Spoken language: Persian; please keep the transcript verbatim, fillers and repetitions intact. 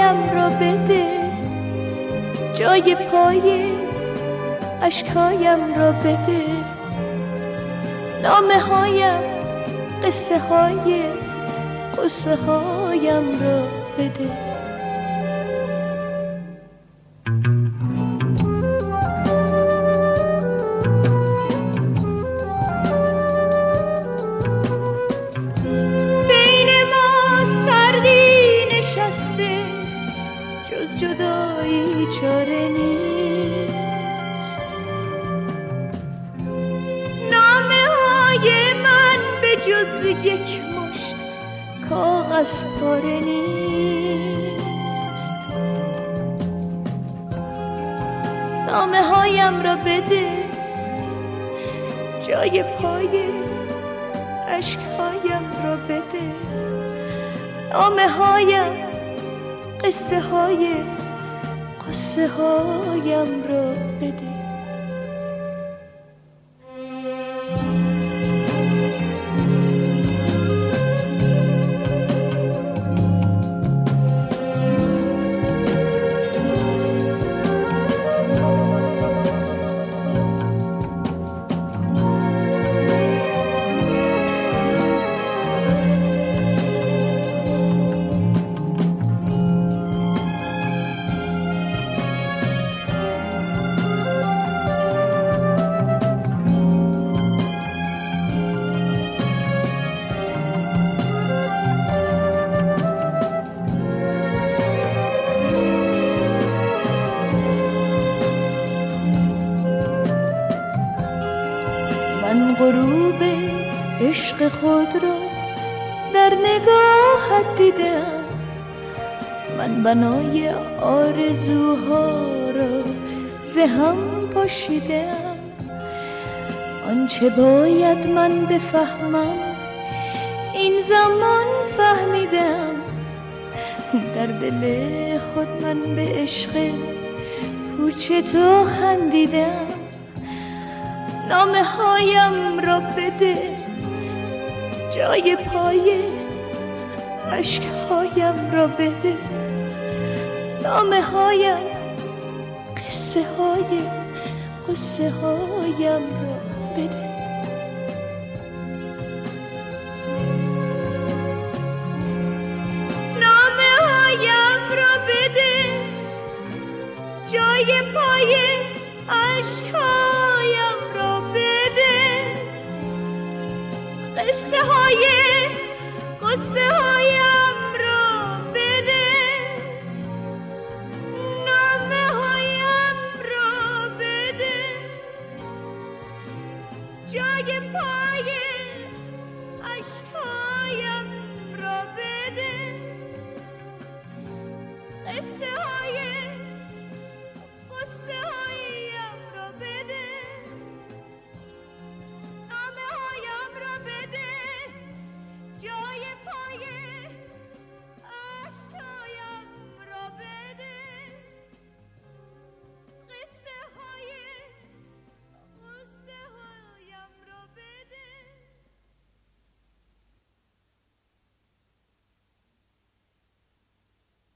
هایم را بده، جای پای اشکایم را بده. نامه هایم قصه های قصه هایم را بده. بین ما سردی نشسته، جز جدایی چاره نیست. نامه های من به جز یک مشت کاغذ پاره نیست. نامه هایم را بده، جای پای اشکایم را بده. نامه هایم قصه های قصه هایم را بده. من غروب عشق خود را در نگاهت دیدم، من بنای آرزوها را ز هم پاشیدم. آنچه باید من بفهمم این زمان فهمیدم، در دل خود من به عشق پوچ تو خندیدم. نامه هایم را بده، جای پای اشکهایم را بده. نامه هایم قصه های قصه هایم را بده. نامه هایم را بده، جای پای اشکهایم